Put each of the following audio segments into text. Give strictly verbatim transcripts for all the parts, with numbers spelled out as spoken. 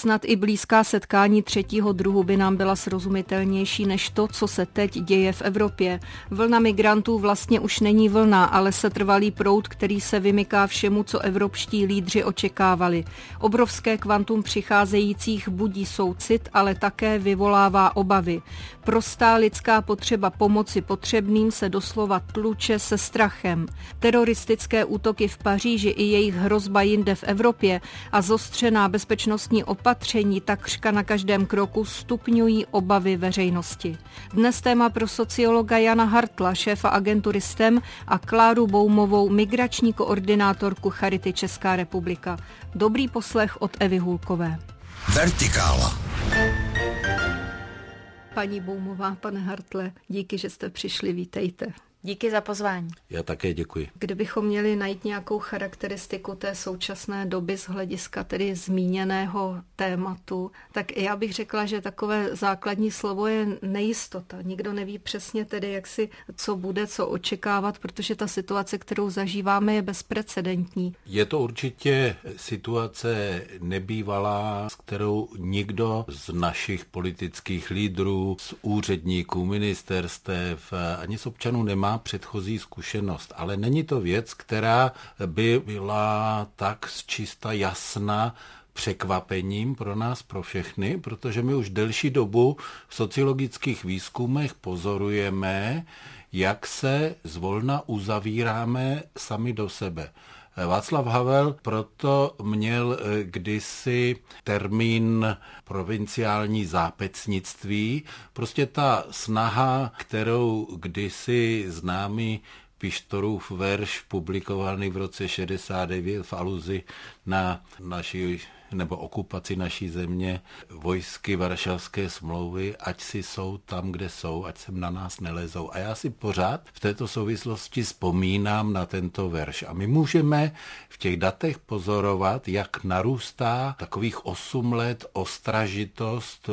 snad i blízká setkání třetího druhu by nám byla srozumitelnější než to, co se teď děje v Evropě. Vlna migrantů vlastně už není vlna, ale setrvalý proud, který se vymyká všemu, co evropští lídři očekávali. Obrovské kvantum přicházejících budí soucit, ale také vyvolává obavy. Prostá lidská potřeba pomoci potřebným se doslova tluče se strachem. Teroristické útoky v Paříži i jejich hrozba jinde v Evropě a zostřená bezpečnostní opatření takřka na každém kroku stupňují obavy veřejnosti. Dnes téma pro sociologa Jana Hartla, šéfa agentury S T E M, a Kláru Boumovou, migrační koordinátorku Charity Česká republika. Dobrý poslech od Evy Hulkové. Vertikála. Paní Boumová, pane Hartle, díky, že jste přišli, vítejte. Díky za pozvání. Já také děkuji. Kdybychom měli najít nějakou charakteristiku té současné doby z hlediska tedy zmíněného tématu, tak já bych řekla, že takové základní slovo je nejistota. Nikdo neví přesně tedy, jak si, co bude, co očekávat, protože ta situace, kterou zažíváme, je bezprecedentní. Je to určitě situace nebývalá, s kterou nikdo z našich politických lídrů, z úředníků, ministerstev ani z občanů nemá předchozí zkušenost, ale není to věc, která by byla tak zčista jasná překvapením pro nás, pro všechny, protože my už delší dobu v sociologických výzkumech pozorujeme, jak se zvolna uzavíráme sami do sebe. Václav Havel proto měl kdysi termín provinciální zápecnictví, prostě ta snaha, kterou kdysi známý Pištorův verš publikovaný v roce šedesát devět v aluzi na naši nebo okupaci naší země vojsky Varšavské smlouvy, ať si jsou tam, kde jsou, ať sem na nás nelezou. A já si pořád v této souvislosti vzpomínám na tento verš. A my můžeme v těch datech pozorovat, jak narůstá takových osm let ostražitost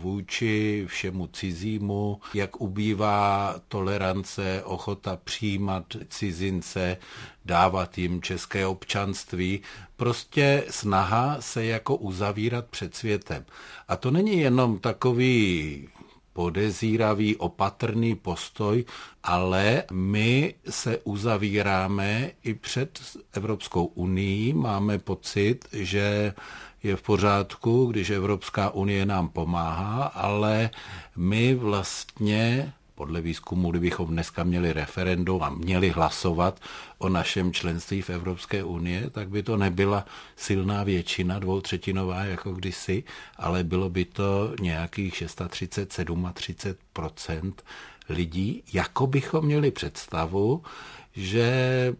vůči všemu cizímu, jak ubývá tolerance, ochota přijímat cizince, dávat jim české občanství, prostě snaha se jako uzavírat před světem. A to není jenom takový podezíravý, opatrný postoj, ale my se uzavíráme i před Evropskou unii. Máme pocit, že je v pořádku, když Evropská unie nám pomáhá, ale my vlastně podle výzkumu, kdybychom dneska měli referendum a měli hlasovat o našem členství v Evropské unie, tak by to nebyla silná většina, dvoutřetinová jako kdysi, ale bylo by to nějakých třicet šest, třicet sedm procent lidí, jako bychom měli představu, že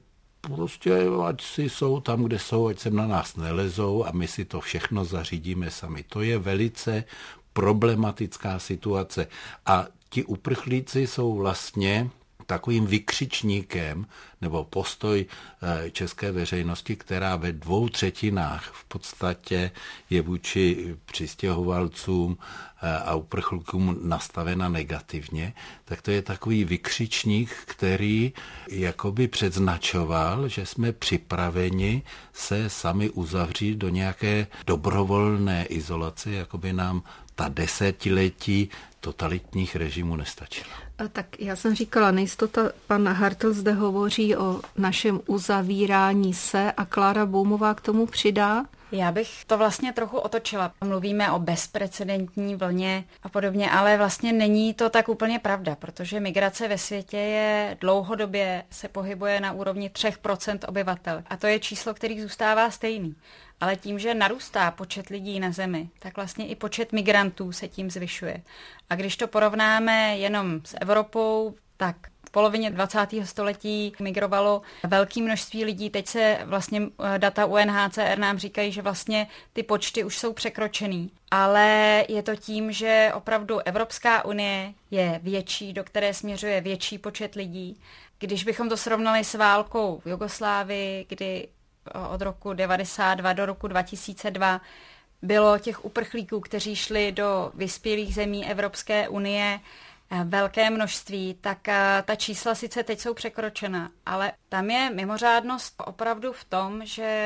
prostě ať si jsou tam, kde jsou, ať sem na nás nelezou a my si to všechno zařídíme sami. To je velice problematická situace a ti uprchlíci jsou vlastně takovým vykřičníkem nebo postoj české veřejnosti, která ve dvou třetinách v podstatě je vůči přistěhovalcům a uprchlíkům nastavena negativně, tak to je takový vykřičník, který jakoby předznačoval, že jsme připraveni se sami uzavřít do nějaké dobrovolné izolace, jakoby nám ta desetiletí totalitních režimů nestačila. A tak já jsem říkala, nejistota, pan Hartl zde hovoří o našem uzavírání se a Klára Boumová k tomu přidá. Já bych to vlastně trochu otočila. Mluvíme o bezprecedentní vlně a podobně, ale vlastně není to tak úplně pravda, protože migrace ve světě je dlouhodobě se pohybuje na úrovni tři procenta obyvatel. A to je číslo, který zůstává stejný. Ale tím, že narůstá počet lidí na zemi, tak vlastně i počet migrantů se tím zvyšuje. A když to porovnáme jenom s Evropou, tak v polovině dvacátého století migrovalo velké množství lidí. Teď se vlastně data U N H C R nám říkají, že vlastně ty počty už jsou překročený. Ale je to tím, že opravdu Evropská unie je větší, do které směřuje větší počet lidí. Když bychom to srovnali s válkou v Jugoslávii, kdy od roku devadesát dva do roku dva tisíce dva bylo těch uprchlíků, kteří šli do vyspělých zemí Evropské unie, velké množství, tak ta čísla sice teď jsou překročena, ale tam je mimořádnost opravdu v tom, že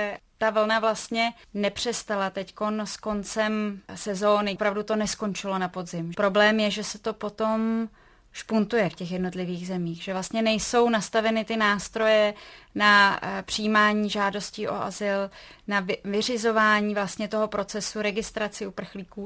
ta vlna vlastně nepřestala teďkon s koncem sezóny. Opravdu to neskončilo na podzim. Problém je, že se to potom špuntuje v těch jednotlivých zemích, že vlastně nejsou nastaveny ty nástroje na přijímání žádostí o azyl, na vyřizování vlastně toho procesu registraci uprchlíků.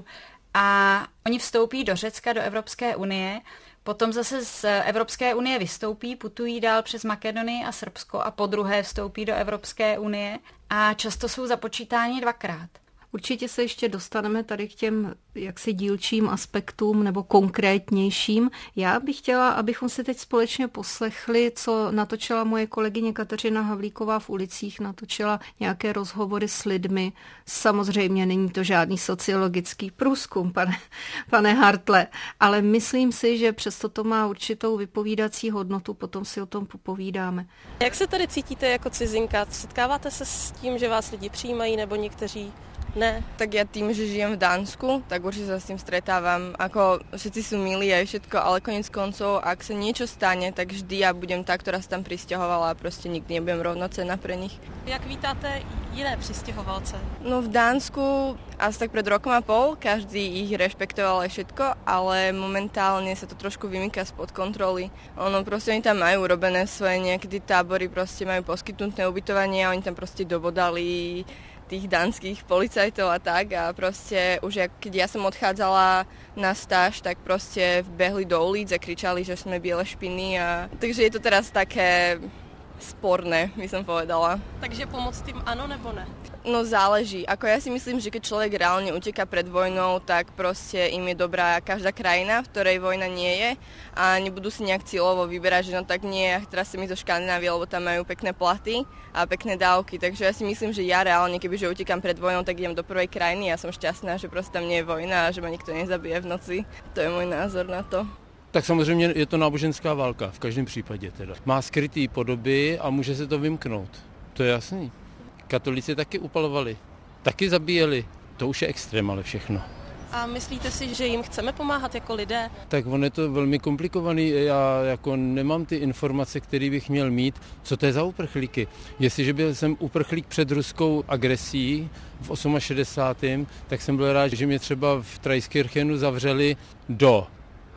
A oni vstoupí do Řecka, do Evropské unie, potom zase z Evropské unie vystoupí, putují dál přes Makedonii a Srbsko a podruhé vstoupí do Evropské unie a často jsou započítáni dvakrát. Určitě se ještě dostaneme tady k těm jaksi dílčím aspektům nebo konkrétnějším. Já bych chtěla, abychom si teď společně poslechli, co natočila moje kolegyně Kateřina Havlíková v ulicích, natočila nějaké rozhovory s lidmi. Samozřejmě není to žádný sociologický průzkum, pane, pane Hartle, ale myslím si, že přesto to má určitou vypovídací hodnotu, potom si o tom popovídáme. Jak se tady cítíte jako cizinka? Setkáváte se s tím, že vás lidi přijímají nebo někteří ne? Tak ja tým, že žijem v Dánsku, tak určite sa s tým stretávam. Ako všetci sú milí aj všetko, ale konec koncov, ak sa niečo stane, tak vždy ja budem tá, ktorá sa tam prisťahovala a proste nikdy nebudem rovnocenná pre nich. Jak vítáte jiné přistěhovalce? No v Dánsku asi tak pred rokom a pol každý ich rešpektoval aj všetko, ale momentálne sa to trošku vymýka spod kontroly. Ono proste oni tam majú urobené svoje nejaké tábory, proste majú poskytnuté ubytovanie a oni tam proste dobodali tých dánskych policajtov a tak a proste už jak, keď ja som odchádzala na stáž, tak proste vbehli do ulic a kričali, že sme biele špiny a takže je to teraz také sporné, by som povedala. Takže pomoc tým ano nebo ne? No záleží. Ako ja si myslím, že keď človek reálne uteká pred vojnou, tak proste im je dobrá každá krajina, v ktorej vojna nie je a nebudú si nejak cieľovo vyberať, že no tak nie, ja teraz som ísť do Škandinávie, lebo tam majú pekné platy a pekné dávky. Takže ja si myslím, že ja reálne, kebyže utekám pred vojnou, tak idem do prvej krajiny. Ja som šťastná, že proste tam nie je vojna a že ma nikto nezabije v noci. To je môj názor na to. Tak samozřejmě je to náboženská válka, v každém případě teda. Má skrytý podoby a může se to vymknout. To je jasný. Katolíci taky upalovali, taky zabíjeli. To už je extrém, ale všechno. A myslíte si, že jim chceme pomáhat jako lidé? Tak on je to velmi komplikovaný. Já jako nemám ty informace, které bych měl mít. Co to je za uprchlíky? Jestliže byl jsem uprchlík před ruskou agresí v šedesátém osmém, tak jsem byl rád, že mě třeba v Traiskirchenu zavřeli do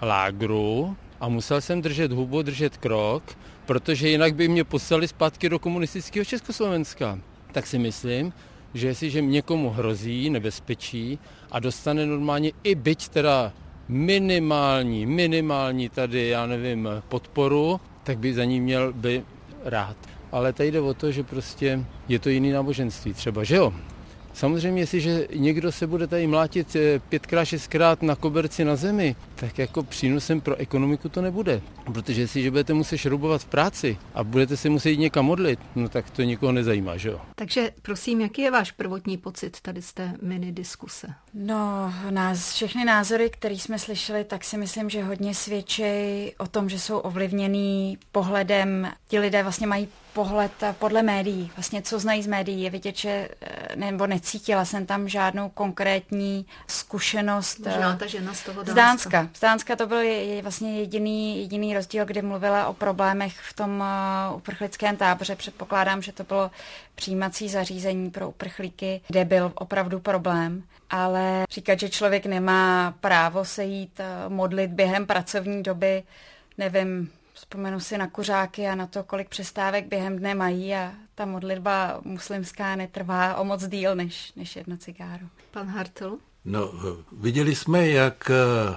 lágru a musel jsem držet hubu, držet krok, protože jinak by mě poslali zpátky do komunistického Československa. Tak si myslím, že jestliže někomu hrozí nebezpečí a dostane normálně i byť teda minimální, minimální tady, já nevím, podporu, tak by za ní měl by rád. Ale tady jde o to, že prostě je to jiný náboženství třeba, že jo? Samozřejmě, jestliže někdo se bude tady mlátit pětkrát, šestkrát na koberci na zemi, tak jako přínosem pro ekonomiku to nebude. Protože jestliže budete muset šroubovat v práci a budete se muset jít někam modlit, no tak to nikoho nezajímá, že jo? Takže prosím, jaký je váš prvotní pocit tady z té mini diskuse? No, nás, všechny názory, které jsme slyšeli, tak si myslím, že hodně svědčí o tom, že jsou ovlivněný pohledem. Ti lidé vlastně mají pohled podle médií. Vlastně co znají z médií je vidět, že nebo necítila jsem tam žádnou konkrétní zkušenost. Možná ta žena z toho Dánska. Z Dánska. Z Dánska to byl je, vlastně jediný, jediný rozdíl, kdy mluvila o problémech v tom uh, uprchlickém táboře. Předpokládám, že to bylo přijímací zařízení pro uprchlíky, kde byl opravdu problém. Ale říkat, že člověk nemá právo se jít uh, modlit během pracovní doby, nevím, vzpomenu si na kuřáky a na to, kolik přestávek během dne mají a ta modlitba muslimská netrvá o moc díl než, než jedno cigáro. Pan Hartl? No, viděli jsme, jak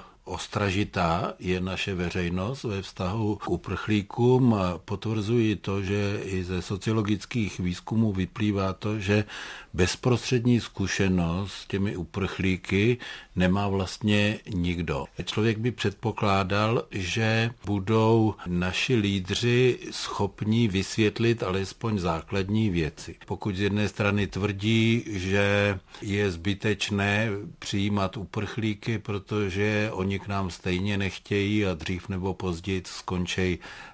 ostražitá je naše veřejnost ve vztahu k uprchlíkům. Potvrzují to, že i ze sociologických výzkumů vyplývá to, že bezprostřední zkušenost s těmi uprchlíky nemá vlastně nikdo. Člověk by předpokládal, že budou naši lídři schopni vysvětlit alespoň základní věci. Pokud z jedné strany tvrdí, že je zbytečné přijímat uprchlíky, protože oni k nám stejně nechtějí a dřív nebo později skončí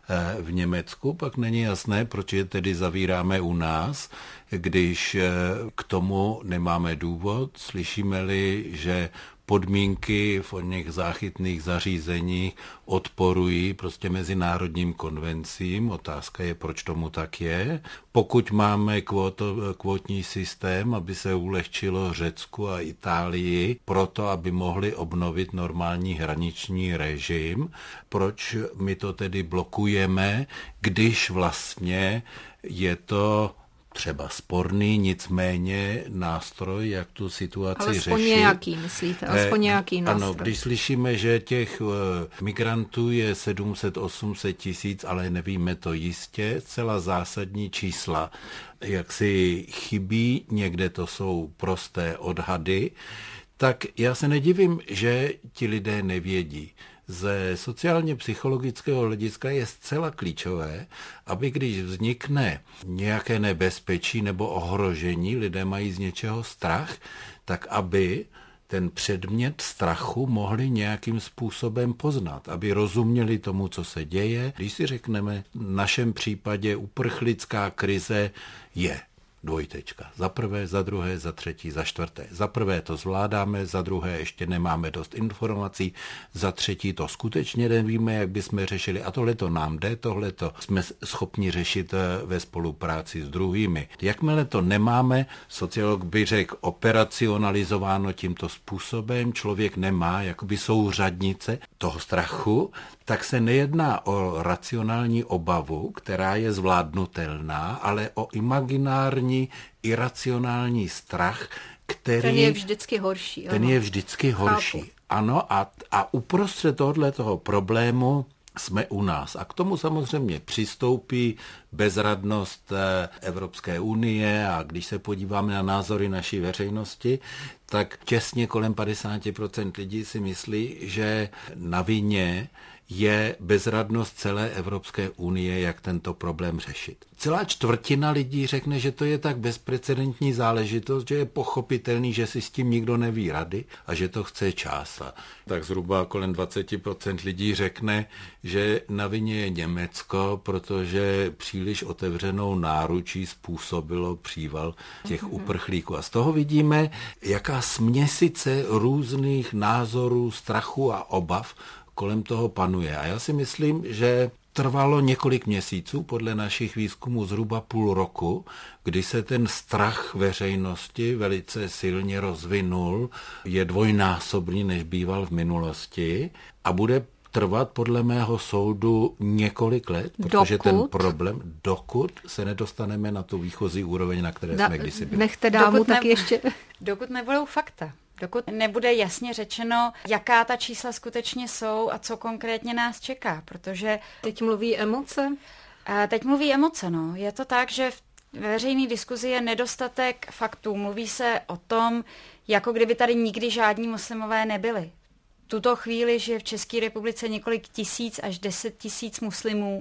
v Německu, pak není jasné, proč je tedy zavíráme u nás, když k tomu nemáme důvod. Slyšíme-li, že podmínky v oněch záchytných zařízeních odporují prostě mezinárodním konvencím. Otázka je, proč tomu tak je. Pokud máme kvoto, kvotní systém, aby se ulehčilo Řecku a Itálii, proto, aby mohli obnovit normální hraniční režim, proč my to tedy blokujeme, když vlastně je to třeba sporný, nicméně nástroj, jak tu situaci ale řešit. Alespoň nějaký, myslíte? Alespoň nějaký nástroj. Ano, když slyšíme, že těch migrantů je sedm set osm set tisíc, ale nevíme to jistě, celá zásadní čísla, jak si chybí, někde to jsou prosté odhady, tak já se nedivím, že ti lidé nevědí. Ze sociálně psychologického hlediska je zcela klíčové, aby když vznikne nějaké nebezpečí nebo ohrožení, lidé mají z něčeho strach, tak aby ten předmět strachu mohli nějakým způsobem poznat, aby rozuměli tomu, co se děje. Když si řekneme, v našem případě uprchlická krize je dvojtečka. Za prvé, za druhé, za třetí, za čtvrté. Za prvé to zvládáme, za druhé ještě nemáme dost informací, za třetí to skutečně nevíme, jak bychom řešili a tohle to nám jde, tohle to jsme schopni řešit ve spolupráci s druhými. Jakmile to nemáme, sociolog by řekl operacionalizováno tímto způsobem, člověk nemá jakoby souřadnice toho strachu, tak se nejedná o racionální obavu, která je zvládnutelná, ale o imaginární, iracionální strach, který... Ten je vždycky horší. Ten ano. je vždycky horší. Chápu. Ano, a, a uprostřed tohoto problému jsme u nás. A k tomu samozřejmě přistoupí bezradnost Evropské unie a když se podíváme na názory naší veřejnosti, tak těsně kolem padesát procent lidí si myslí, že na vině je bezradnost celé Evropské unie, jak tento problém řešit. Celá čtvrtina lidí řekne, že to je tak bezprecedentní záležitost, že je pochopitelný, že si s tím nikdo neví rady a že to chce čas. A tak zhruba kolem dvacet procent lidí řekne, že na vině je Německo, protože příliš otevřenou náručí způsobilo příval těch mm-hmm. uprchlíků. A z toho vidíme, jaká směsice různých názorů, strachu a obav kolem toho panuje. A já si myslím, že trvalo několik měsíců, podle našich výzkumů zhruba půl roku, kdy se ten strach veřejnosti velice silně rozvinul, je dvojnásobný, než býval v minulosti a bude trvat podle mého soudu několik let, protože dokud? ten problém, dokud se nedostaneme na tu výchozí úroveň, na které da, jsme kdysi byli. Nechte dámu tak ne, ještě... Dokud nebudou fakta. Dokud nebude jasně řečeno, jaká ta čísla skutečně jsou a co konkrétně nás čeká, protože... Teď mluví emoce? A teď mluví emoce, no. Je to tak, že v veřejné diskuzi je nedostatek faktů. Mluví se o tom, jako kdyby tady nikdy žádní muslimové nebyli. V tuto chvíli, že v České republice několik tisíc až deset tisíc muslimů,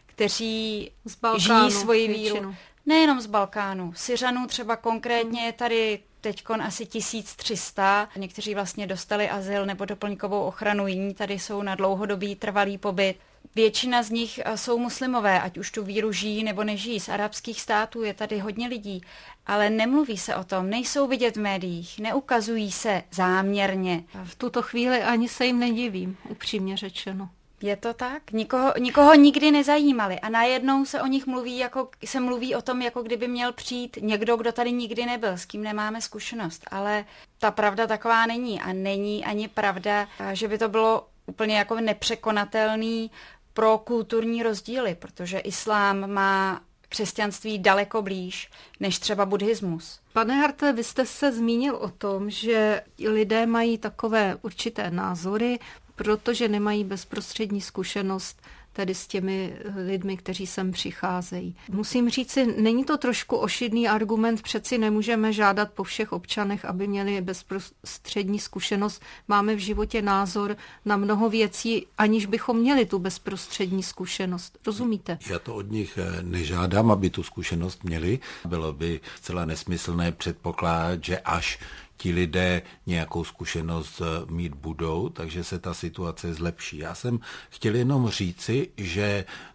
kteří z Balkánu, žijí svoji víru. Většinu. Nejenom z Balkánu. Syřanů třeba konkrétně je tady teďkon asi tisíc tři sta. Někteří vlastně dostali azyl nebo doplňkovou ochranu, jiní tady jsou na dlouhodobý trvalý pobyt. Většina z nich jsou muslimové, ať už tu víru žijí nebo nežijí. Z arabských států je tady hodně lidí, ale nemluví se o tom, nejsou vidět v médiích, neukazují se záměrně. V tuto chvíli ani se jim nedivím, upřímně řečeno. Je to tak? Nikoho, nikoho nikdy nezajímali a najednou se o nich mluví, jako se mluví o tom, jako kdyby měl přijít někdo, kdo tady nikdy nebyl, s kým nemáme zkušenost. Ale ta pravda taková není a není ani pravda, že by to bylo úplně jako nepřekonatelný pro kulturní rozdíly, protože islám má křesťanství daleko blíž než třeba buddhismus. Pane Harte, vy jste se zmínil o tom, že lidé mají takové určité názory, protože nemají bezprostřední zkušenost tedy s těmi lidmi, kteří sem přicházejí. Musím říci, není to trošku ošidný argument, přeci nemůžeme žádat po všech občanech, aby měli bezprostřední zkušenost. Máme v životě názor na mnoho věcí, aniž bychom měli tu bezprostřední zkušenost. Rozumíte? Já to od nich nežádám, aby tu zkušenost měli. Bylo by zcela nesmyslné předpokládat, že až ti lidé nějakou zkušenost mít budou, takže se ta situace zlepší. Já jsem chtěl jenom říci, že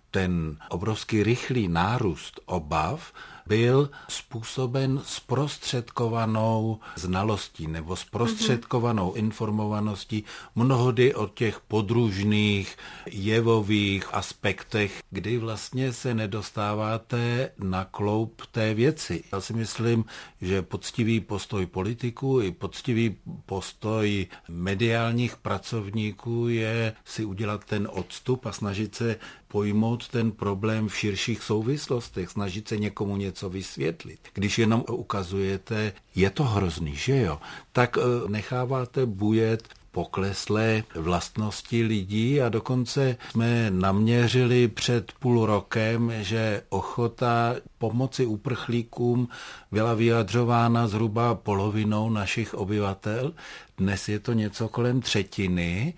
ten obrovský rychlý nárůst obav byl způsoben zprostředkovanou znalostí nebo zprostředkovanou informovaností mnohdy o těch podružných jevových aspektech, kdy vlastně se nedostáváte na kloub té věci. Já si myslím, že poctivý postoj politiků i poctivý postoj mediálních pracovníků je si udělat ten odstup a snažit se pojmout ten problém v širších souvislostech, snažit se někomu něco vysvětlit. Když jenom ukazujete, je to hrozný, že jo, tak necháváte bujet pokleslé vlastnosti lidí a dokonce jsme naměřili před půl rokem, že ochota pomoci uprchlíkům byla vyjadřována zhruba polovinou našich obyvatel. Dnes je to něco kolem třetiny.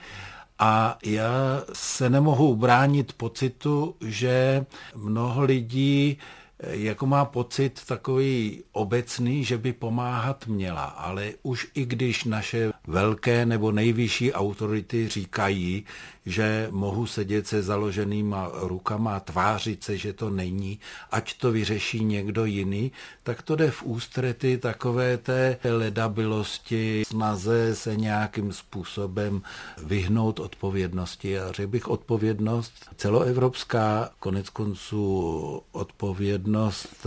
A já se nemohu ubránit pocitu, že mnoho lidí jako má pocit takový obecný, že by pomáhat měla, ale už i když naše velké nebo nejvyšší autority říkají, že mohu sedět se založenýma rukama a tvářit se, že to není, ať to vyřeší někdo jiný, tak to jde v ústrety takové té ledabilosti, snaze se nějakým způsobem vyhnout odpovědnosti. A řekl bych odpovědnost celoevropská, konec konců odpovědnost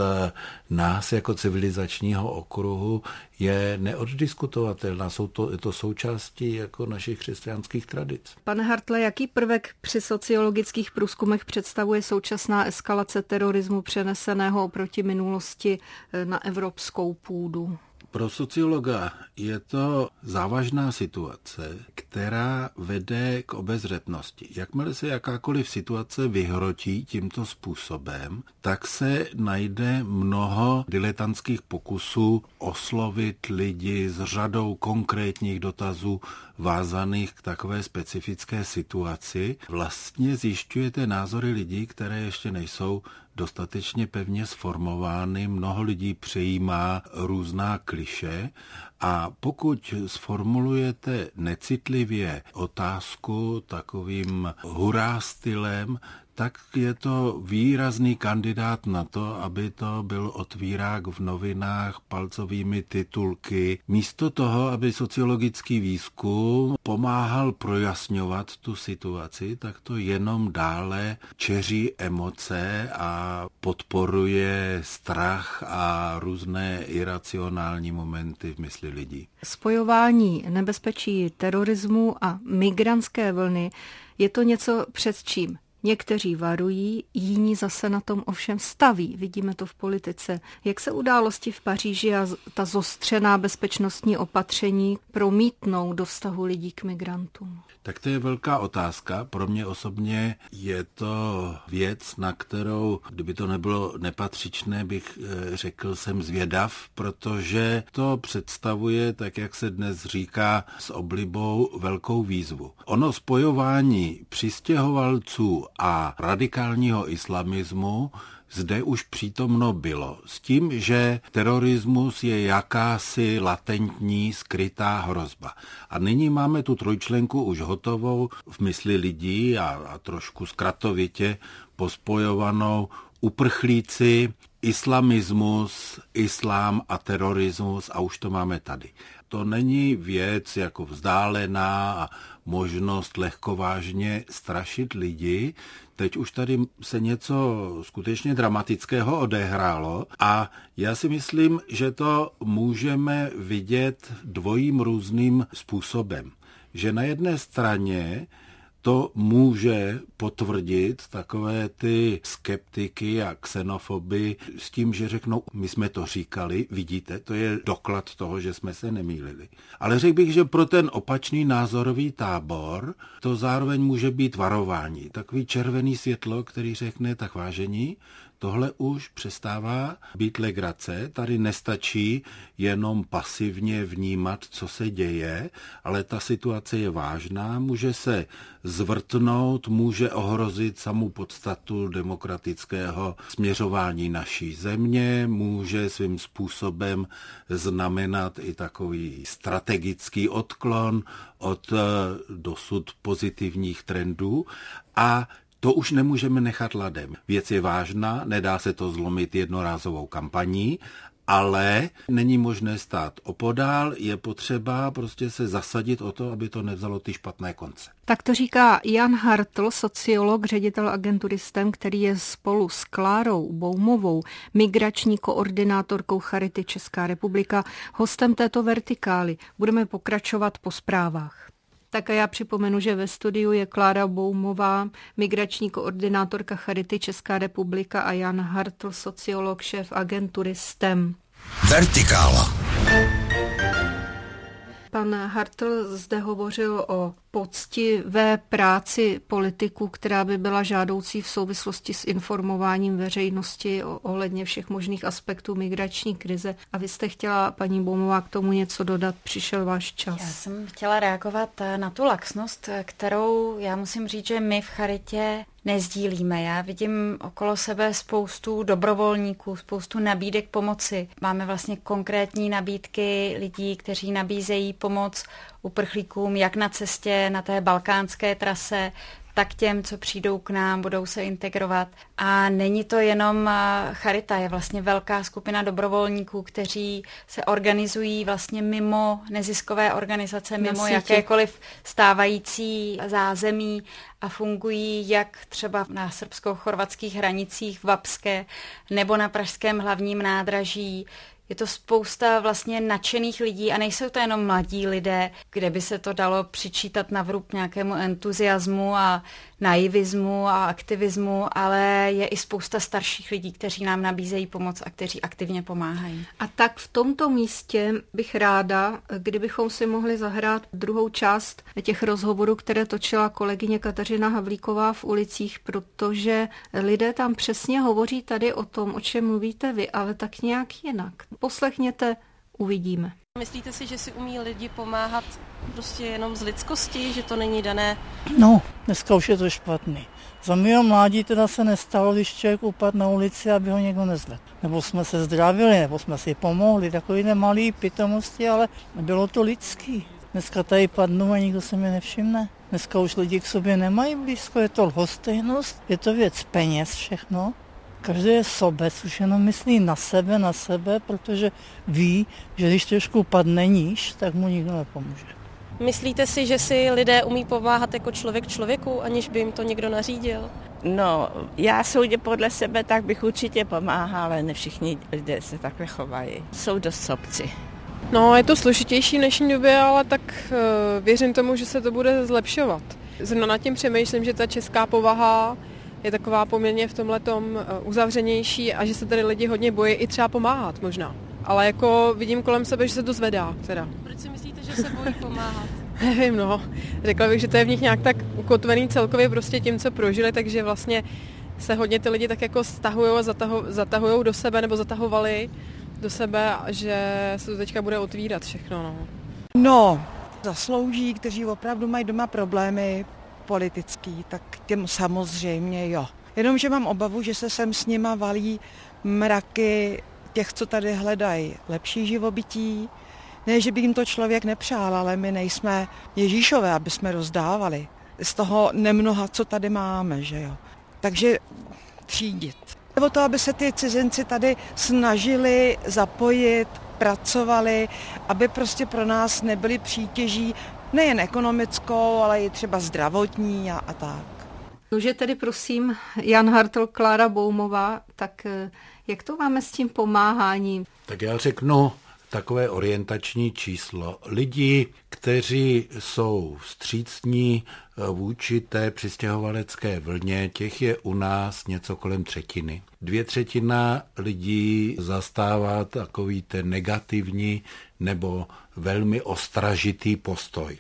nás jako civilizačního okruhu je neoddiskutovatelná. Jsou to, je to součástí jako našich křesťanských tradic. Pane Hartle, jaký prvek při sociologických průzkumech představuje současná eskalace terorismu přeneseného oproti minulosti na evropskou půdu? Pro sociologa je to závažná situace, která vede k obezřetnosti. Jakmile se jakákoliv situace vyhrotí tímto způsobem, tak se najde mnoho diletantských pokusů oslovit lidi s řadou konkrétních dotazů vázaných k takové specifické situaci. Vlastně zjišťujete názory lidí, které ještě nejsou dostatečně pevně sformovány, mnoho lidí přejímá různá klišé a pokud sformulujete necitlivě otázku takovým hurá stylem, tak je to výrazný kandidát na to, aby to byl otvírák v novinách palcovými titulky. Místo toho, aby sociologický výzkum pomáhal projasňovat tu situaci, tak to jenom dále čeří emoce a podporuje strach a různé iracionální momenty v mysli lidí. Spojování nebezpečí terorismu a migrantské vlny je to něco před čím někteří varují, jiní zase na tom ovšem staví. Vidíme to v politice. Jak se události v Paříži a ta zostřená bezpečnostní opatření promítnou do vztahu lidí k migrantům? Tak to je velká otázka. Pro mě osobně je to věc, na kterou, kdyby to nebylo nepatřičné, bych řekl, jsem zvědav, protože to představuje, tak jak se dnes říká s oblibou, velkou výzvu. Ono spojování přistěhovalců a radikálního islamismu zde už přítomno bylo. S tím, že terorismus je jakási latentní, skrytá hrozba. A nyní máme tu trojčlenku už hotovou v mysli lidí a, a trošku zkratovitě pospojovanou uprchlíci, islamismus, islám a terorismus a už to máme tady. To není věc jako vzdálená a možnost lehkovážně strašit lidi. Teď už tady se něco skutečně dramatického odehrálo a já si myslím, že to můžeme vidět dvojím různým způsobem. Že na jedné straně to může potvrdit takové ty skeptiky a xenofoby s tím, že řeknou, my jsme to říkali, vidíte, to je doklad toho, že jsme se nemýlili. Ale řekl bych, že pro ten opačný názorový tábor to zároveň může být varování. Takový červený světlo, který řekne, tak vážení, tohle už přestává být legrace, tady nestačí jenom pasivně vnímat, co se děje, ale ta situace je vážná, může se zvrtnout, může ohrozit samou podstatu demokratického směřování naší země, může svým způsobem znamenat i takový strategický odklon od dosud pozitivních trendů a To už nemůžeme nechat ladem. Věc je vážná, nedá se to zlomit jednorázovou kampaní, ale není možné stát opodál, je potřeba prostě se zasadit o to, aby to nevzalo ty špatné konce. Tak to říká Jan Hartl, sociolog, ředitel agentury S T E M, který je spolu s Klárou Boumovou, migrační koordinátorkou Charity Česká republika, hostem této vertikály. Budeme pokračovat po zprávách. Tak a já připomenu, že ve studiu je Klára Boumová, migrační koordinátorka Charity Česká republika, a Jan Hartl, sociolog, šéf agentury S T E M. Vertikála. Pan Hartl zde hovořil o poctivé práci politiků, která by byla žádoucí v souvislosti s informováním veřejnosti ohledně všech možných aspektů migrační krize. A vy jste chtěla, paní Boumová, k tomu něco dodat, přišel váš čas. Já jsem chtěla reagovat na tu laxnost, kterou já musím říct, že my v Charitě nezdílíme. Já vidím okolo sebe spoustu dobrovolníků, spoustu nabídek pomoci. Máme vlastně konkrétní nabídky lidí, kteří nabízejí pomoc uprchlíkům jak na cestě, na té balkánské trase, tak těm, co přijdou k nám, budou se integrovat. A není to jenom Charita, je vlastně velká skupina dobrovolníků, kteří se organizují vlastně mimo neziskové organizace, mimo jakékoliv stávající zázemí a fungují jak třeba na srbsko-chorvatských hranicích v Vapské nebo na pražském hlavním nádraží. Je to spousta vlastně nadšených lidí a nejsou to jenom mladí lidé, kde by se to dalo přičítat na vrub nějakému entuziasmu a naivismu a aktivismu, ale je i spousta starších lidí, kteří nám nabízejí pomoc a kteří aktivně pomáhají. A tak v tomto místě bych ráda, kdybychom si mohli zahrát druhou část těch rozhovorů, které točila kolegyně Kateřina Havlíková v ulicích, protože lidé tam přesně hovoří tady o tom, o čem mluvíte vy, ale tak nějak jinak. Poslechněte, uvidíme. Myslíte si, že si umí lidi pomáhat prostě jenom z lidskosti, že to není dané? No, dneska už je to špatný. Za mého mládí teda se nestalo, když člověk upadl na ulici, aby ho někdo nezvedl. Nebo jsme se zdravili, nebo jsme si pomohli, takový nemalý pitomosti, ale bylo to lidský. Dneska tady padnu a nikdo se mi nevšimne. Dneska už lidi k sobě nemají blízko, je to lhostejnost, je to věc peněz všechno. Každý je sobec, už jenom myslí na sebe, na sebe, protože ví, že když trošku padne níž, tak mu nikdo nepomůže. Myslíte si, že si lidé umí pomáhat jako člověk člověku, aniž by jim to někdo nařídil? No, já soudě podle sebe, tak bych určitě pomáhala, ale ne všichni lidé se takhle chovají. Jsou dost sobci. No, je to složitější v dnešní době, ale tak uh, věřím tomu, že se to bude zlepšovat. Zrovna nad tím přemýšlím, že ta česká povaha je taková poměrně v tomhletom uzavřenější a že se tady lidi hodně bojí i třeba pomáhat možná. Ale jako vidím kolem sebe, že se to zvedá teda. Proč si myslíte, že se bojí pomáhat? Nevím, no. Řekla bych, že to je v nich nějak tak ukotvený celkově prostě tím, co prožili, takže vlastně se hodně ty lidi tak jako stahujou a zatahu, zatahujou do sebe nebo zatahovali do sebe, že se to teďka bude otvírat všechno, no. No, zaslouží, kteří opravdu mají doma problémy politický, tak těm samozřejmě jo. Jenomže mám obavu, že se sem s nima valí mraky těch, co tady hledají lepší živobytí. Ne, že by jim to člověk nepřál, ale my nejsme Ježíšové, aby jsme rozdávali z toho nemnoha, co tady máme, že jo. Takže třídit. Nebo to, aby se ty cizinci tady snažili zapojit, pracovali, aby prostě pro nás nebyli přítěží, nejen ekonomickou, ale i třeba zdravotní a, a tak. Nože tedy prosím, Jan Hartl, Klára Boumová, tak jak to máme s tím pomáháním? Tak já řeknu takové orientační číslo. Lidi, kteří jsou vstřícní vůči té přistěhovalecké vlně, těch je u nás něco kolem třetiny. Dvě třetina lidí zastává takový ten negativní nebo velmi ostražitý postoj.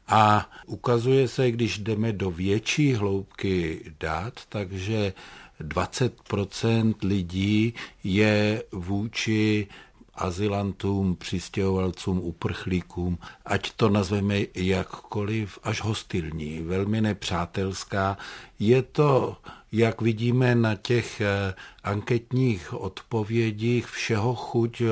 A ukazuje se, když jdeme do větší hloubky dat, takže dvacet procent lidí je vůči azylantům, přistěhovalcům, uprchlíkům, ať to nazveme jakkoliv, až hostilní, velmi nepřátelská. Je to, jak vidíme na těch anketních odpovědích, všeho chuť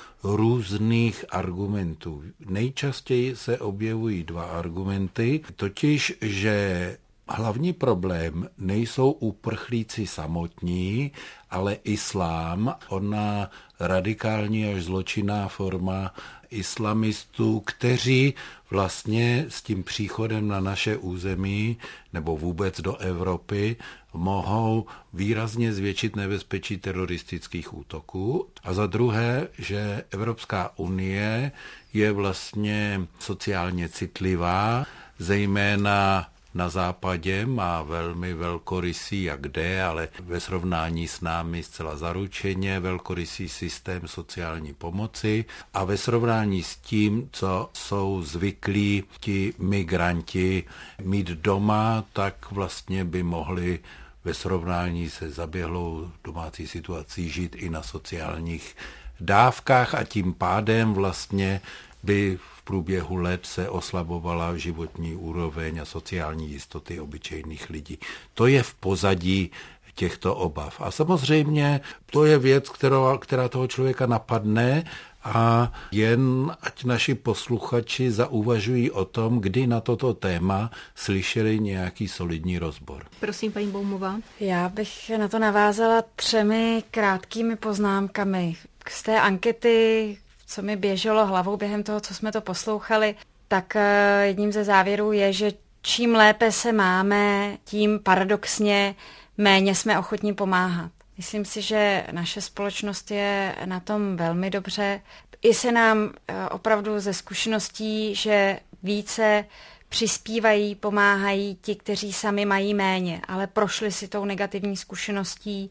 různých argumentů. Nejčastěji se objevují dva argumenty, totiž, že Hlavní problém nejsou uprchlíci samotní, ale islám, ona radikální až zločinná forma islamistů, kteří vlastně s tím příchodem na naše území nebo vůbec do Evropy mohou výrazně zvětšit nebezpečí teroristických útoků. A za druhé, že Evropská unie je vlastně sociálně citlivá, zejména na západě má velmi velkorysý, jak jde, ale ve srovnání s námi zcela zaručeně velkorysý systém sociální pomoci a ve srovnání s tím, co jsou zvyklí ti migranti mít doma, tak vlastně by mohli ve srovnání se zaběhlou domácí situací žít i na sociálních dávkách a tím pádem vlastně by v průběhu let se oslabovala životní úroveň a sociální jistoty obyčejných lidí. To je v pozadí těchto obav. A samozřejmě to je věc, která, která toho člověka napadne a jen ať naši posluchači zauvažují o tom, kdy na toto téma slyšeli nějaký solidní rozbor. Prosím, paní Boumová. Já bych na to navázala třemi krátkými poznámkami. Z té ankety, co mi běželo hlavou během toho, co jsme to poslouchali, tak jedním ze závěrů je, že čím lépe se máme, tím paradoxně méně jsme ochotní pomáhat. Myslím si, že naše společnost je na tom velmi dobře. I se nám opravdu ze zkušeností, že více přispívají, pomáhají ti, kteří sami mají méně, ale prošli si tou negativní zkušeností,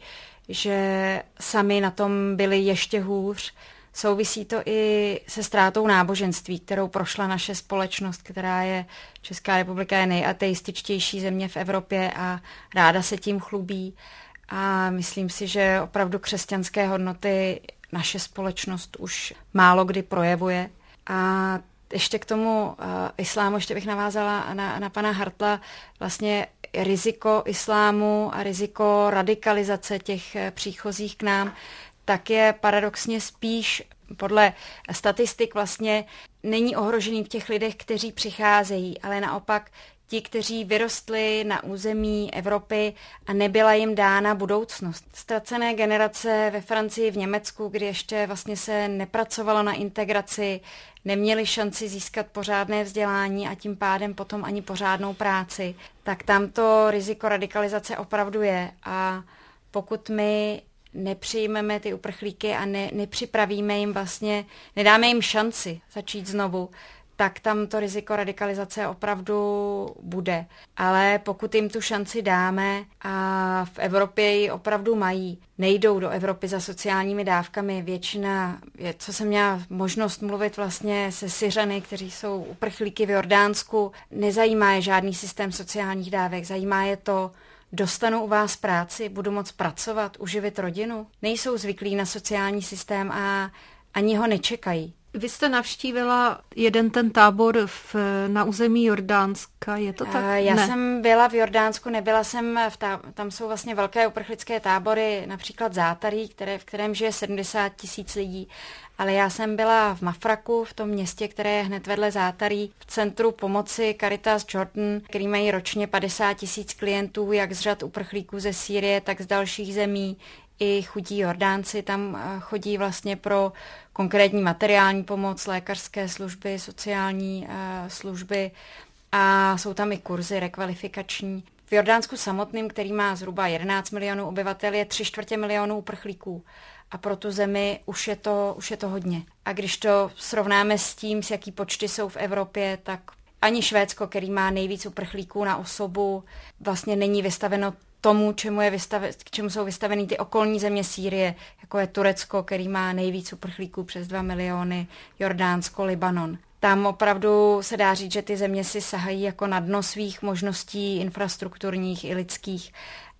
že sami na tom byli ještě hůř. Souvisí to i se ztrátou náboženství, kterou prošla naše společnost, která je, Česká republika je nejateističtější země v Evropě a ráda se tím chlubí. A myslím si, že opravdu křesťanské hodnoty naše společnost už málo kdy projevuje. A ještě k tomu uh, islámu, ještě bych navázala na, na pana Hartla, vlastně riziko islámu a riziko radikalizace těch příchozích k nám, tak je paradoxně spíš podle statistik vlastně není ohrožený v těch lidech, kteří přicházejí, ale naopak ti, kteří vyrostli na území Evropy a nebyla jim dána budoucnost. Ztracené generace ve Francii, v Německu, kdy ještě vlastně se nepracovalo na integraci, neměli šanci získat pořádné vzdělání a tím pádem potom ani pořádnou práci, tak tam to riziko radikalizace opravdu je. A pokud my nepřijmeme ty uprchlíky a ne, nepřipravíme jim vlastně, nedáme jim šanci začít znovu, tak tam to riziko radikalizace opravdu bude. Ale pokud jim tu šanci dáme a v Evropě ji opravdu mají, nejdou do Evropy za sociálními dávkami. Většina, co jsem měla možnost mluvit vlastně se Syřany, kteří jsou uprchlíky v Jordánsku, nezajímá je žádný systém sociálních dávek, zajímá je to, dostanu u vás práci, budu moct pracovat, uživit rodinu. Nejsou zvyklí na sociální systém a ani ho nečekají. Vy jste navštívila jeden ten tábor v, na území Jordánska, je to tak? Já ne. jsem byla v Jordánsku, nebyla jsem, v tá- tam jsou vlastně velké uprchlické tábory, například Zátarí, které, v kterém žije sedmdesát tisíc lidí, ale já jsem byla v Mafraku, v tom městě, které je hned vedle Zátarí, v centru pomoci Caritas Jordan, který mají ročně padesát tisíc klientů, jak z řad uprchlíků ze Sýrie, tak z dalších zemí. I chudí Jordánci tam chodí vlastně pro konkrétní materiální pomoc, lékařské služby, sociální uh, služby a jsou tam i kurzy rekvalifikační. V Jordánsku samotným, který má zhruba jedenáct milionů obyvatel, je tři čtvrtě milionů uprchlíků. A pro tu zemi už je to, už je to hodně. A když to srovnáme s tím, s jaký počty jsou v Evropě, tak ani Švédsko, který má nejvíc uprchlíků na osobu, vlastně není vystaveno tomu, čemu, je vystave, k čemu jsou vystaveny ty okolní země Sýrie, jako je Turecko, který má nejvíc uprchlíků přes dva miliony, Jordánsko, Libanon. Tam opravdu se dá říct, že ty země si sahají jako na dno svých možností infrastrukturních i lidských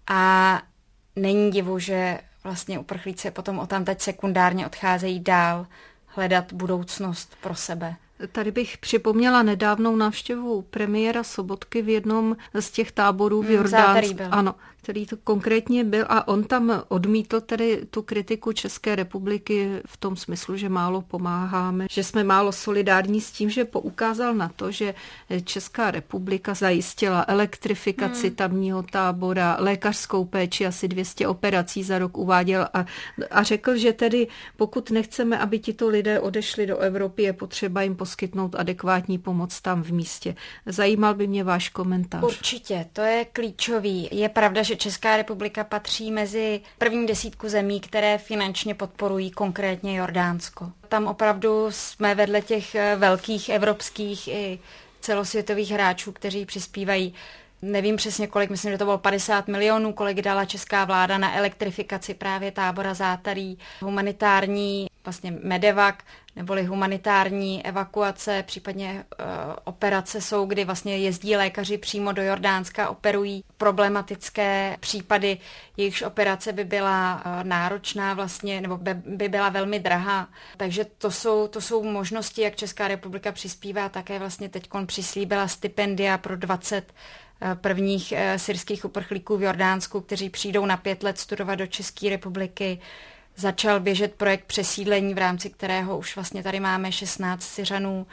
a není divu, že vlastně uprchlíci potom odtamtud sekundárně odcházejí dál hledat budoucnost pro sebe. Tady bych připomněla nedávnou návštěvu premiéra Sobotky v jednom z těch táborů v Jordánsku. Ano, který to konkrétně byl a on tam odmítl tedy tu kritiku České republiky v tom smyslu, že málo pomáháme, že jsme málo solidární s tím, že poukázal na to, že Česká republika zajistila elektrifikaci hmm. tamního tábora, lékařskou péči, asi dvě stě operací za rok uváděl a, a řekl, že tedy pokud nechceme, aby tito lidé odešli do Evropy, je potřeba jim poskytnout adekvátní pomoc tam v místě. Zajímal by mě váš komentář. Určitě, to je klíčový. Je pravda, že Česká republika patří mezi první desítku zemí, které finančně podporují konkrétně Jordánsko. Tam opravdu jsme vedle těch velkých evropských i celosvětových hráčů, kteří přispívají. Nevím přesně kolik, myslím, že to bylo padesát milionů, kolik dala česká vláda na elektrifikaci právě tábora Zátarí, humanitární vlastně medevac, neboli humanitární evakuace, případně e, operace jsou, kdy vlastně jezdí lékaři přímo do Jordánska, operují problematické případy, jejichž operace by byla e, náročná vlastně, nebo by, by byla velmi drahá. Takže to jsou, to jsou možnosti, jak Česká republika přispívá, také vlastně teďkon přislíbila stipendia pro dvacet prvních syrských uprchlíků v Jordánsku, kteří přijdou na pět let studovat do České republiky. Začal běžet projekt přesídlení, v rámci kterého už vlastně tady máme šestnáct Syřanů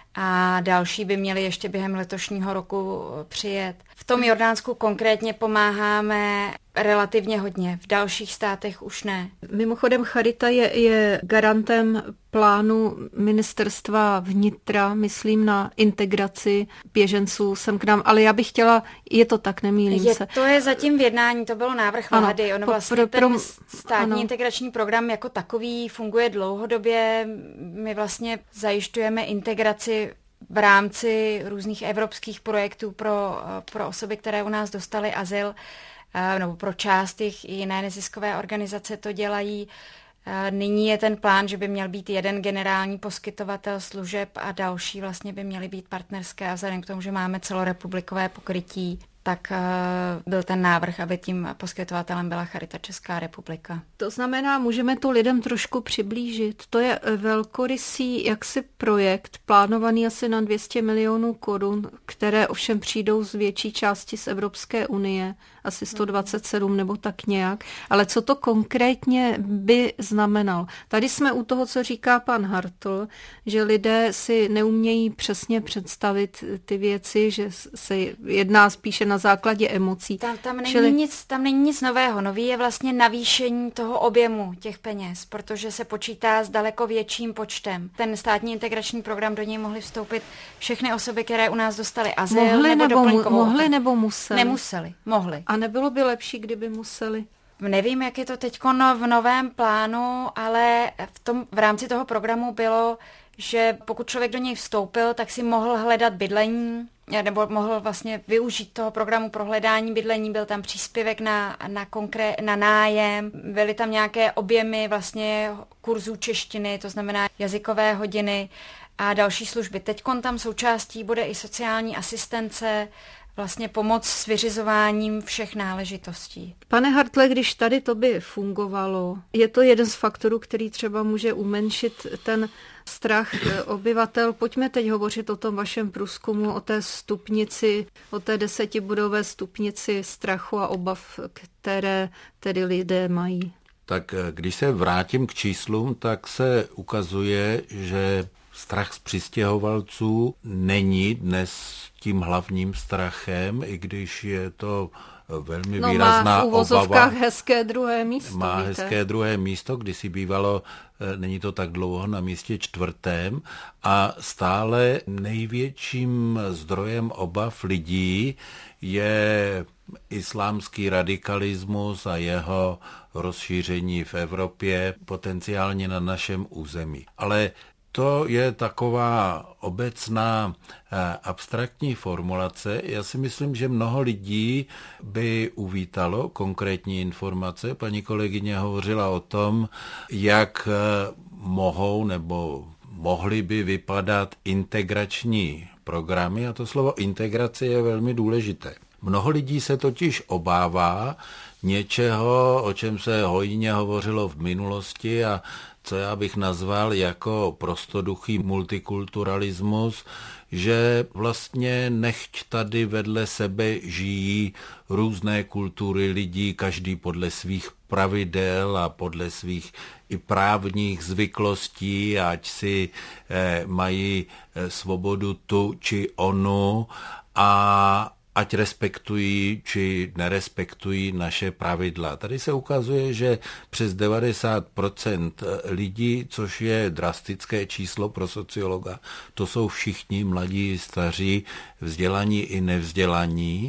a další by měli ještě během letošního roku přijet. V tom Jordánsku konkrétně pomáháme relativně hodně, v dalších státech už ne. Mimochodem Charita je, je garantem plánu ministerstva vnitra, myslím na integraci běženců sem k nám, ale já bych chtěla, je to tak, nemýlím je, se. To je zatím v jednání, to bylo návrh vlády, ono vlastně pro, pro, ten státní ano. integrační program jako takový funguje dlouhodobě, my vlastně zajišťujeme integraci v rámci různých evropských projektů pro, pro osoby, které u nás dostaly azyl, nebo pro část jich i jiné neziskové organizace to dělají. Nyní je ten plán, že by měl být jeden generální poskytovatel služeb a další vlastně by měly být partnerské a vzhledem k tomu, že máme celorepublikové pokrytí, tak byl ten návrh, aby tím poskytovatelem byla Charita Česká republika. To znamená, můžeme to lidem trošku přiblížit. To je velkorysý jaksi projekt, plánovaný asi na dvě stě milionů korun, které ovšem přijdou z větší části z Evropské unie, asi sto dvacet sedm nebo tak nějak. Ale co to konkrétně by znamenal? Tady jsme u toho, co říká pan Hartl, že lidé si neumějí přesně představit ty věci, že se jedná spíše na základě emocí. Tam, tam, není Čili... nic, tam není nic nového. Nový je vlastně navýšení toho objemu těch peněz, protože se počítá s daleko větším počtem. Ten státní integrační program, do něj mohly vstoupit všechny osoby, které u nás dostaly azyl mohli nebo, nebo doplňkovou. Mohli nebo museli? Nemuseli, mohli. A nebylo by lepší, kdyby museli? Nevím, jak je to teď v novém plánu, ale v, tom, v rámci toho programu bylo, že pokud člověk do něj vstoupil, tak si mohl hledat bydlení, nebo mohl vlastně využít toho programu pro hledání bydlení, byl tam příspěvek na, na, konkré, na nájem, byly tam nějaké objemy vlastně kurzů češtiny, to znamená jazykové hodiny a další služby. Teďkon tam součástí bude i sociální asistence, vlastně pomoc s vyřizováním všech náležitostí. Pane Hartle, když tady to by fungovalo, je to jeden z faktorů, který třeba může umenšit ten strach obyvatel. Pojďme teď hovořit o tom vašem průzkumu, o té stupnici, o té desetibodové stupnici strachu a obav, které tedy lidé mají. Tak když se vrátím k číslům, tak se ukazuje, že strach z přistěhovalců není dnes tím hlavním strachem, i když je to velmi no, výrazná má v uvozovkách obava. hezké druhé místo. Má víte? hezké druhé místo, kdysi bývalo, není to tak dlouho, na místě čtvrtém a stále největším zdrojem obav lidí je islámský radikalismus a jeho rozšíření v Evropě, potenciálně na našem území. Ale to je taková obecná abstraktní formulace. Já si myslím, že mnoho lidí by uvítalo konkrétní informace. Paní kolegyně hovořila o tom, jak mohou nebo mohly by vypadat integrační programy a to slovo integrace je velmi důležité. Mnoho lidí se totiž obává něčeho, o čem se hojně hovořilo v minulosti a co já bych nazval jako prostoduchý multikulturalismus, že vlastně nechť tady vedle sebe žijí různé kultury lidí, každý podle svých pravidel a podle svých i právních zvyklostí, ať si eh, mají eh, svobodu tu či onu a ať respektují či nerespektují naše pravidla. Tady se ukazuje, že přes devadesát procent lidí, což je drastické číslo pro sociologa, to jsou všichni mladí, staří, vzdělaní i nevzdělaní,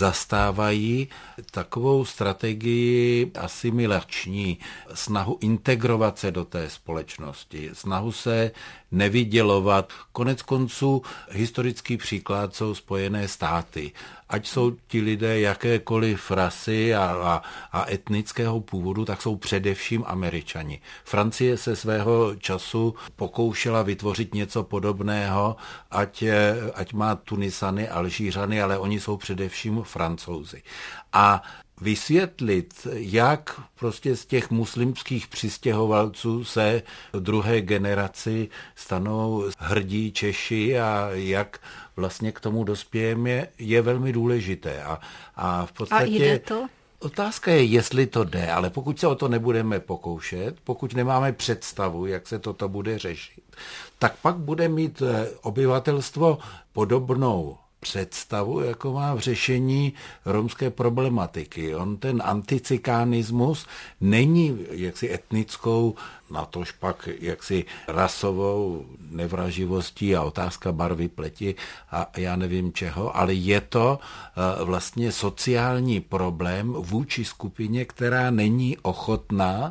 zastávají takovou strategii asimilační, snahu integrovat se do té společnosti, snahu se nevydělovat. Konec konců historický příklad jsou Spojené státy. Ať jsou ti lidé jakékoliv rasy a, a, a etnického původu, tak jsou především Američani. Francie se svého času pokoušela vytvořit něco podobného, ať, ať má Tunisany, Alžířany, ale oni jsou především Francouzi. A vysvětlit, jak prostě z těch muslimských přistěhovalců se v druhé generaci stanou hrdí Češi a jak vlastně k tomu dospějeme, je velmi důležité. A, a v podstatě... A jde to? Otázka je, jestli to jde, ale pokud se o to nebudeme pokoušet, pokud nemáme představu, jak se toto bude řešit, tak pak bude mít obyvatelstvo podobnou představu, jako má v řešení romské problematiky. On ten anticikánismus není jaksi etnickou, natož pak jaksi rasovou nevraživostí a otázka barvy pleti a já nevím čeho, ale je to vlastně sociální problém vůči skupině, která není ochotná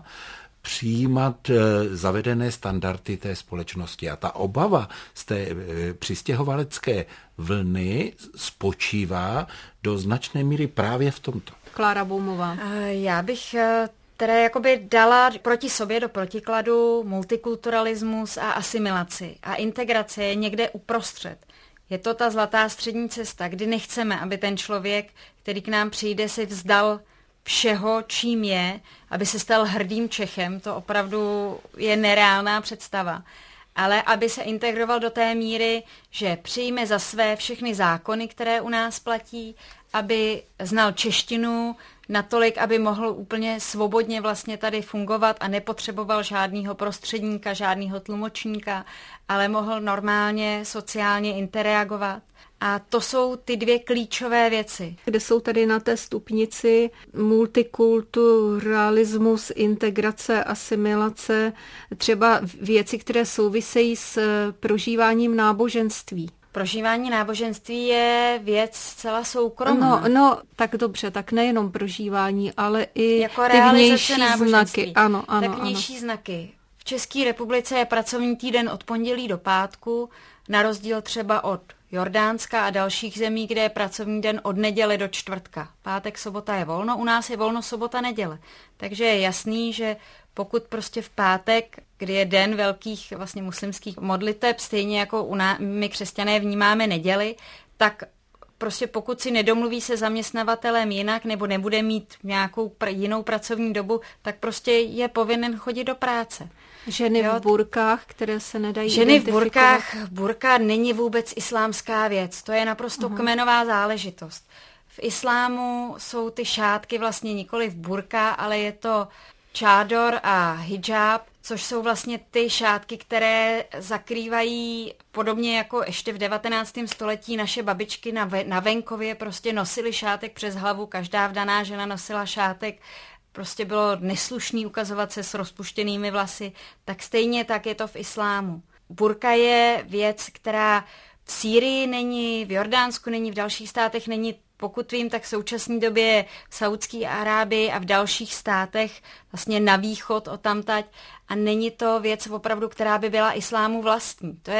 přijímat zavedené standardy té společnosti. A ta obava z té přistěhovalecké vlny spočívá do značné míry právě v tomto. Klára Boumová. Já bych teda jakoby dala proti sobě do protikladu multikulturalismus a asimilaci. A integrace je někde uprostřed. Je to ta zlatá střední cesta, kdy nechceme, aby ten člověk, který k nám přijde, si vzdal všeho, čím je, aby se stal hrdým Čechem, to opravdu je nereálná představa. Ale aby se integroval do té míry, že přijme za své všechny zákony, které u nás platí, aby znal češtinu natolik, aby mohl úplně svobodně vlastně tady fungovat a nepotřeboval žádného prostředníka, žádného tlumočníka, ale mohl normálně sociálně interagovat. A to jsou ty dvě klíčové věci. Kde jsou tady na té stupnici multikulturalismus, integrace, asimilace, třeba věci, které souvisejí s prožíváním náboženství. Prožívání náboženství je věc zcela soukromá. No, no, tak dobře, tak nejenom prožívání, ale i jako ty vnější znaky. Ano, ano, tak vnější ano. znaky. V České republice je pracovní týden od pondělí do pátku, na rozdíl třeba od Jordánska a dalších zemí, kde je pracovní den od neděle do čtvrtka. Pátek, sobota je volno, u nás je volno sobota, neděle. Takže je jasný, že pokud prostě v pátek, kdy je den velkých vlastně muslimských modliteb, stejně jako u nás, my křesťané vnímáme neděli, tak prostě pokud si nedomluví se zaměstnavatelem jinak nebo nebude mít nějakou pr- jinou pracovní dobu, tak prostě je povinen chodit do práce. Ženy jo? v burkách, které se nedají Ženy v burkách, burka není vůbec islámská věc, to je naprosto uh-huh. kmenová záležitost. V islámu jsou ty šátky vlastně nikoli v burka, ale je to čádor a hijab, což jsou vlastně ty šátky, které zakrývají podobně jako ještě v devatenáctém století naše babičky na, ve, na venkově prostě nosily šátek přes hlavu, každá vdaná žena nosila šátek, prostě bylo neslušný ukazovat se s rozpuštěnými vlasy, tak stejně tak je to v islámu. Burka je věc, která v Sýrii není, v Jordánsku není, v dalších státech není. Pokud vím, tak v současné době v Saudské Arábii a v dalších státech vlastně na východ odtamtať a není to věc opravdu, která by byla islámu vlastní. To je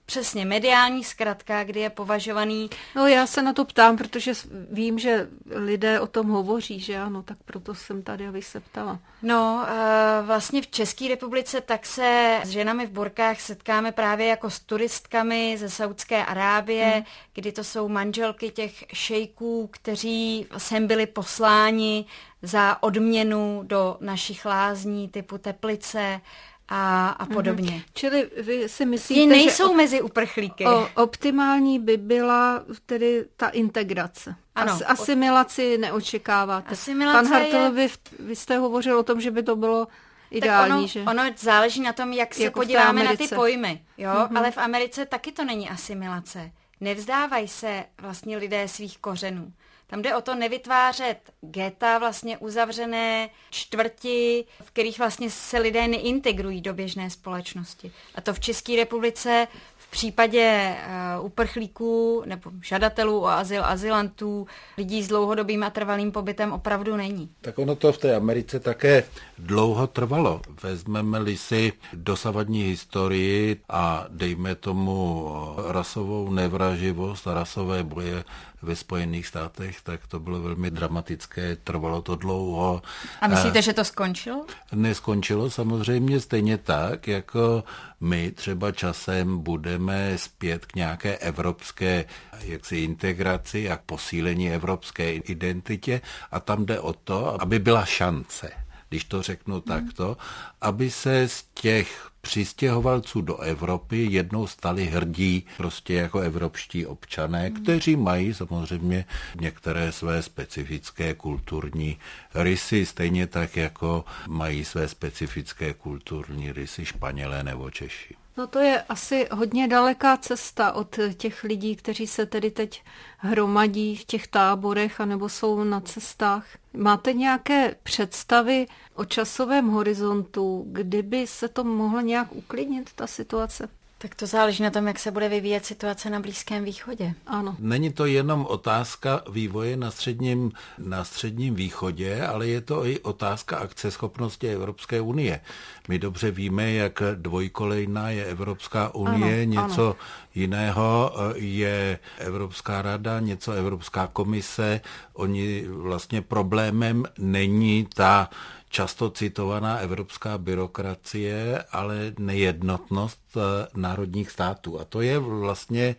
Přesně, mediální zkratka, kdy je považovaný... No já se na to ptám, protože vím, že lidé o tom hovoří, že ano, tak proto jsem tady, abych se ptala. No, vlastně v České republice tak se s ženami v burkách setkáme právě jako s turistkami ze Saúdské Arábie, hmm. kdy to jsou manželky těch šejků, kteří sem byli posláni za odměnu do našich lázní typu Teplice a, a podobně. Mm-hmm. Čili vy si myslíte, Ti nejsou že mezi uprchlíky. O, optimální by byla tedy ta integrace. Ano. As, asimilaci neočekáváte. Asimilace Pan Hartl, je... vy, vy jste hovořil o tom, že by to bylo ideální, tak ono, že? ono záleží na tom, jak se jako podíváme na ty pojmy. Jo? Mm-hmm. Ale v Americe taky to není asimilace. Nevzdávají se vlastně lidé svých kořenů. Tam jde o to nevytvářet geta, vlastně uzavřené čtvrti, v kterých vlastně se lidé neintegrují do běžné společnosti. A to v České republice v případě uh, uprchlíků nebo žadatelů o azyl, azylantů, lidí s dlouhodobým a trvalým pobytem opravdu není. Tak ono to v té Americe také dlouho trvalo. Vezmeme-li si dosavadní historii a dejme tomu rasovou nevraživost a rasové boje ve Spojených státech, tak to bylo velmi dramatické, trvalo to dlouho. A myslíte, že to skončilo? Neskončilo samozřejmě stejně tak, jako my třeba časem budeme zpět k nějaké evropské jaksi integraci a k posílení evropské identitě a tam jde o to, aby byla šance, když to řeknu takto, aby se z těch přistěhovalců do Evropy jednou stali hrdí prostě jako evropští občané, kteří mají samozřejmě některé své specifické kulturní rysy, stejně tak jako mají své specifické kulturní rysy Španělé nebo Češi. No to je asi hodně daleká cesta od těch lidí, kteří se tedy teď hromadí v těch táborech anebo jsou na cestách. Máte nějaké představy o časovém horizontu, kdyby se to mohlo nějak uklidnit, ta situace? Tak to záleží na tom, jak se bude vyvíjet situace na Blízkém východě. Ano. Není to jenom otázka vývoje na středním, na středním východě, ale je to i otázka akceschopnosti Evropské unie. My dobře víme, jak dvojkolejná je Evropská unie, ano, něco ano. jiného je Evropská rada, něco Evropská komise. Oni vlastně problémem není ta často citovaná evropská byrokracie, ale nejednotnost národních států. A to je vlastně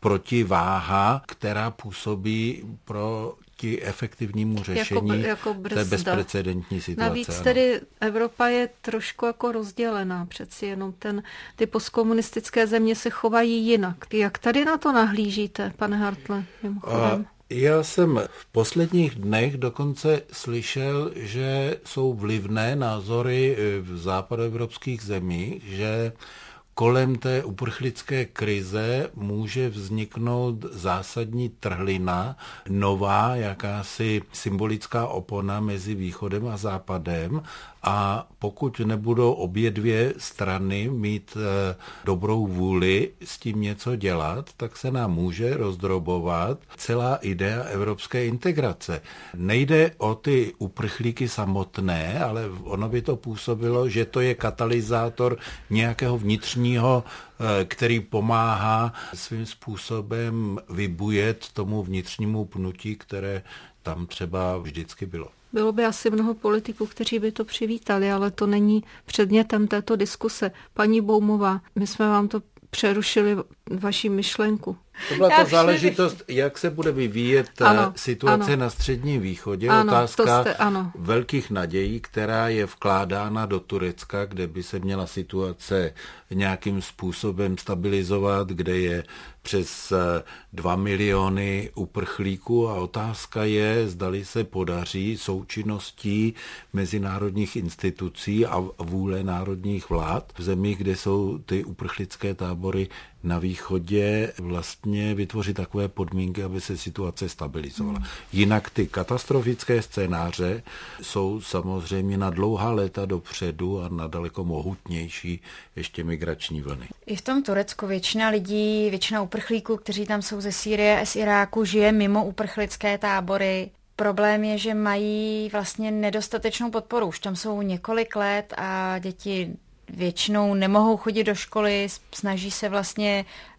protiváha, která působí proti efektivnímu řešení jako, jako té bezprecedentní situace. Navíc ano. tedy Evropa je trošku jako rozdělená, přeci jenom ten, ty postkomunistické země se chovají jinak. Jak tady na to nahlížíte, pane Hartle, mimochodem? A já jsem v posledních dnech dokonce slyšel, že jsou vlivné názory v západoevropských zemích, že kolem té uprchlické krize může vzniknout zásadní trhlina, nová jakási symbolická opona mezi východem a západem a pokud nebudou obě dvě strany mít e, dobrou vůli s tím něco dělat, tak se nám může rozdrobovat celá idea evropské integrace. Nejde o ty uprchlíky samotné, ale ono by to působilo, že to je katalyzátor nějakého vnitřního, e, který pomáhá svým způsobem vybujet tomu vnitřnímu pnutí, které tam třeba vždycky bylo. Bylo by asi mnoho politiků, kteří by to přivítali, ale to není předmětem této diskuse. Paní Boumová, my jsme vám to přerušili, vaši myšlenku. To byla ta záležitost, jak se bude vyvíjet ano, situace ano. na Středním východě. Ano, otázka jste, ano. velkých nadějí, která je vkládána do Turecka, kde by se měla situace nějakým způsobem stabilizovat, kde je přes dva miliony uprchlíků a otázka je, zdali se podaří součinností mezinárodních institucí a vůle národních vlád v zemích, kde jsou ty uprchlické tábory na východě, vlastně vytvořit takové podmínky, aby se situace stabilizovala. Hmm. Jinak ty katastrofické scénáře jsou samozřejmě na dlouhá léta dopředu a na daleko mohutnější ještě migrační vlny. I v tom Turecku většina lidí, většina uprchlíků, kteří tam jsou ze Sýrie a z Iráku, žije mimo uprchlické tábory. Problém je, že mají vlastně nedostatečnou podporu. Už tam jsou několik let a děti většinou nemohou chodit do školy, snaží se vlastně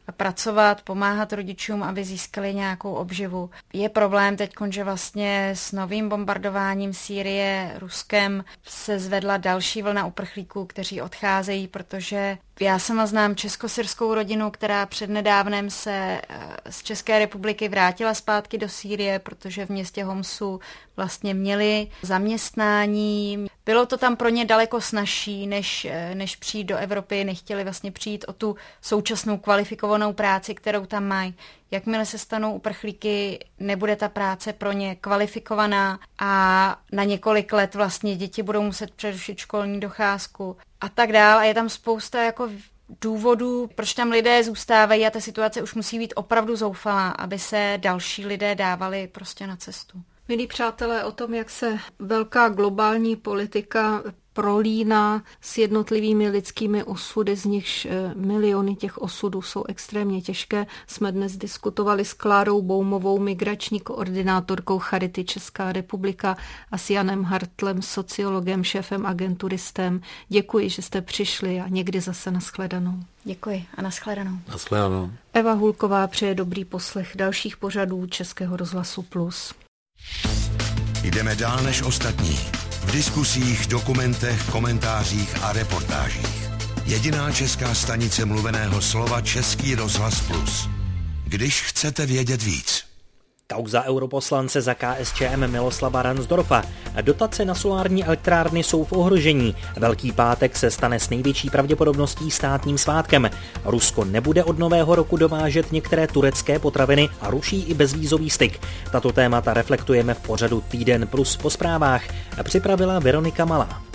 pracovat, pomáhat rodičům, aby získali nějakou obživu. Je problém teď, že vlastně s novým bombardováním Sýrie Ruskem se zvedla další vlna uprchlíků, kteří odcházejí, protože já sama znám českosyrskou rodinu, která přednedávnem se z České republiky vrátila zpátky do Sýrie, protože v městě Homsu vlastně měli zaměstnání. Bylo to tam pro ně daleko snazší, než, než přijít do Evropy. Nechtěli vlastně přijít o tu současnou kvalifikovanou práci, kterou tam mají. Jakmile se stanou uprchlíky, nebude ta práce pro ně kvalifikovaná a na několik let vlastně děti budou muset přerušit školní docházku a tak dál. A je tam spousta jako důvodů, proč tam lidé zůstávají a ta situace už musí být opravdu zoufalá, aby se další lidé dávali prostě na cestu. Milí přátelé, o tom, jak se velká globální politika prolíná s jednotlivými lidskými osudy, z nichž miliony těch osudů jsou extrémně těžké, jsme dnes diskutovali s Klárou Boumovou, migrační koordinátorkou Charity Česká republika, a s Janem Hartlem, sociologem, šéfem agenturistem. Děkuji, že jste přišli a někdy zase nashledanou. Děkuji a nashledanou. Nashledanou. Eva Hulková přeje dobrý poslech dalších pořadů Českého rozhlasu Plus. Jdeme dál než ostatní. V diskusích, dokumentech, komentářích a reportážích. Jediná česká stanice mluveného slova Český rozhlas Plus. Když chcete vědět víc. Kauza europoslance za K S Č M Miloslava Ransdorfa. Dotace na solární elektrárny jsou v ohrožení. Velký pátek se stane s největší pravděpodobností státním svátkem. Rusko nebude od nového roku dovážet některé turecké potraviny a ruší i bezvízový styk. Tato témata reflektujeme v pořadu Týden Plus po zprávách. Připravila Veronika Malá.